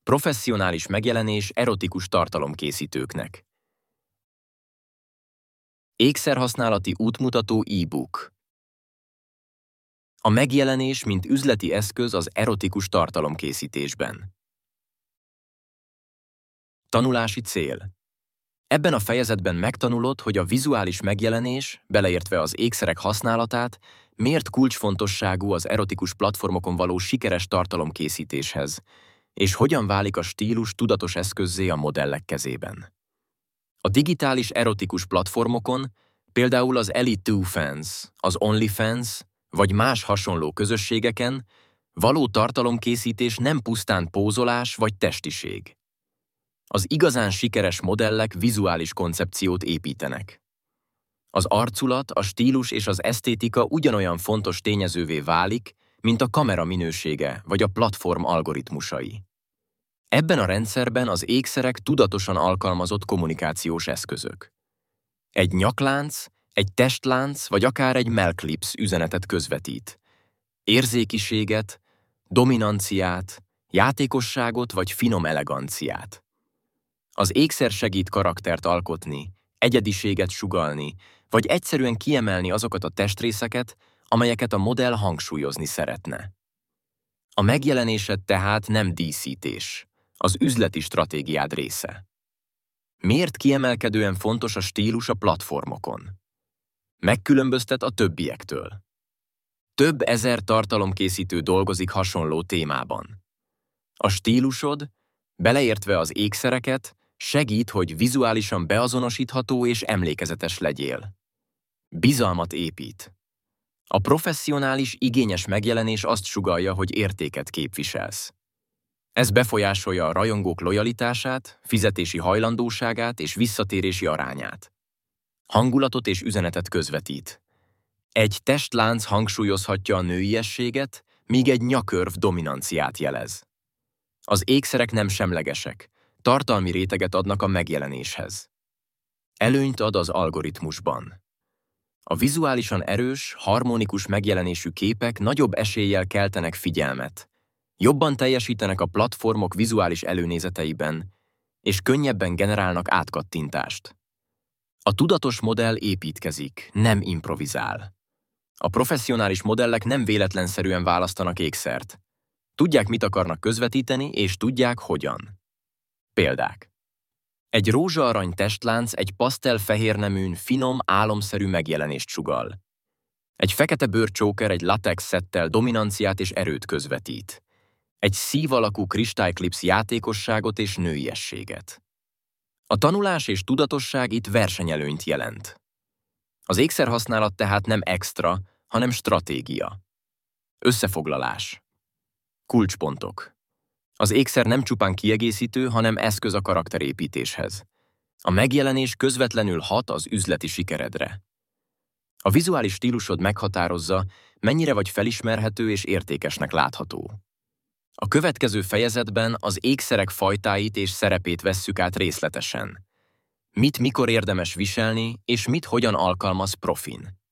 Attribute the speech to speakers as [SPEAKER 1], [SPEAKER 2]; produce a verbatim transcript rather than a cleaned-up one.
[SPEAKER 1] Professzionális megjelenés erotikus tartalomkészítőknek. Ékszerhasználati útmutató e-book. A megjelenés, mint üzleti eszköz az erotikus tartalomkészítésben. Tanulási cél. Ebben a fejezetben megtanulod, hogy a vizuális megjelenés, beleértve az ékszerek használatát, miért kulcsfontosságú az erotikus platformokon való sikeres tartalomkészítéshez, és hogyan válik a stílus tudatos eszközzé a modellek kezében. A digitális erotikus platformokon, például az Elite two Fans, az OnlyFans, vagy más hasonló közösségeken, való tartalomkészítés nem pusztán pózolás vagy testiség. Az igazán sikeres modellek vizuális koncepciót építenek. Az arculat, a stílus és az esztétika ugyanolyan fontos tényezővé válik, mint a kamera minősége vagy a platform algoritmusai. Ebben a rendszerben az ékszerek tudatosan alkalmazott kommunikációs eszközök. Egy nyaklánc, egy testlánc vagy akár egy melklipsz üzenetet közvetít. Érzékiséget, dominanciát, játékosságot vagy finom eleganciát. Az ékszer segít karaktert alkotni, egyediséget sugallni, vagy egyszerűen kiemelni azokat a testrészeket, amelyeket a modell hangsúlyozni szeretne. A megjelenésed tehát nem díszítés, az üzleti stratégiád része. Miért kiemelkedően fontos a stílus a platformokon? Megkülönböztet a többiektől. Több ezer tartalomkészítő dolgozik hasonló témában. A stílusod, beleértve az ékszereket, segít, hogy vizuálisan beazonosítható és emlékezetes legyél. Bizalmat épít. A professzionális, igényes megjelenés azt sugallja, hogy értéket képviselsz. Ez befolyásolja a rajongók lojalitását, fizetési hajlandóságát és visszatérési arányát. Hangulatot és üzenetet közvetít. Egy testlánc hangsúlyozhatja a nőiességet, míg egy nyakörv dominanciát jelez. Az ékszerek nem semlegesek, tartalmi réteget adnak a megjelenéshez. Előnyt ad az algoritmusban. A vizuálisan erős, harmonikus megjelenésű képek nagyobb eséllyel keltenek figyelmet, jobban teljesítenek a platformok vizuális előnézeteiben, és könnyebben generálnak átkattintást. A tudatos modell építkezik, nem improvizál. A professzionális modellek nem véletlenszerűen választanak ékszert. Tudják, mit akarnak közvetíteni, és tudják, hogyan. Példák. Egy rózsaarany testlánc egy pasztelfehér neműn finom, álomszerű megjelenést sugall. Egy fekete bőrcsóker egy latex szettel dominanciát és erőt közvetít. Egy szív alakú kristályklipsz játékosságot és nőiességet. A tanulás és tudatosság itt versenyelőnyt jelent. Az ékszerhasználat tehát nem extra, hanem stratégia. Összefoglalás. Kulcspontok. Az ékszer nem csupán kiegészítő, hanem eszköz a karakterépítéshez. A megjelenés közvetlenül hat az üzleti sikeredre. A vizuális stílusod meghatározza, mennyire vagy felismerhető és értékesnek látható. A következő fejezetben az ékszerek fajtáit és szerepét vesszük át részletesen. Mit mikor érdemes viselni, és mit hogyan alkalmaz profin.